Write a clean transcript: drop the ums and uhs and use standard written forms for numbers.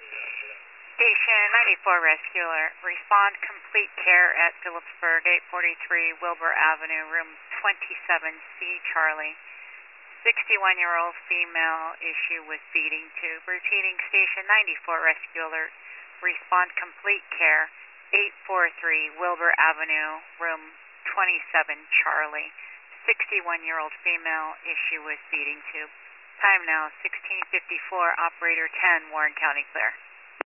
Station 94 Rescue Alert. Respond complete care at Phillipsburg, 843 Wilbur Avenue, room 27C, Charlie. 61-year-old female issue with feeding tube. Repeating Station 94 Rescue Alert. Respond complete care, 843 Wilbur Avenue, room 27, Charlie. 61-year-old female issue with feeding tube. Time now 16:54. Operator 10, Warren County clear.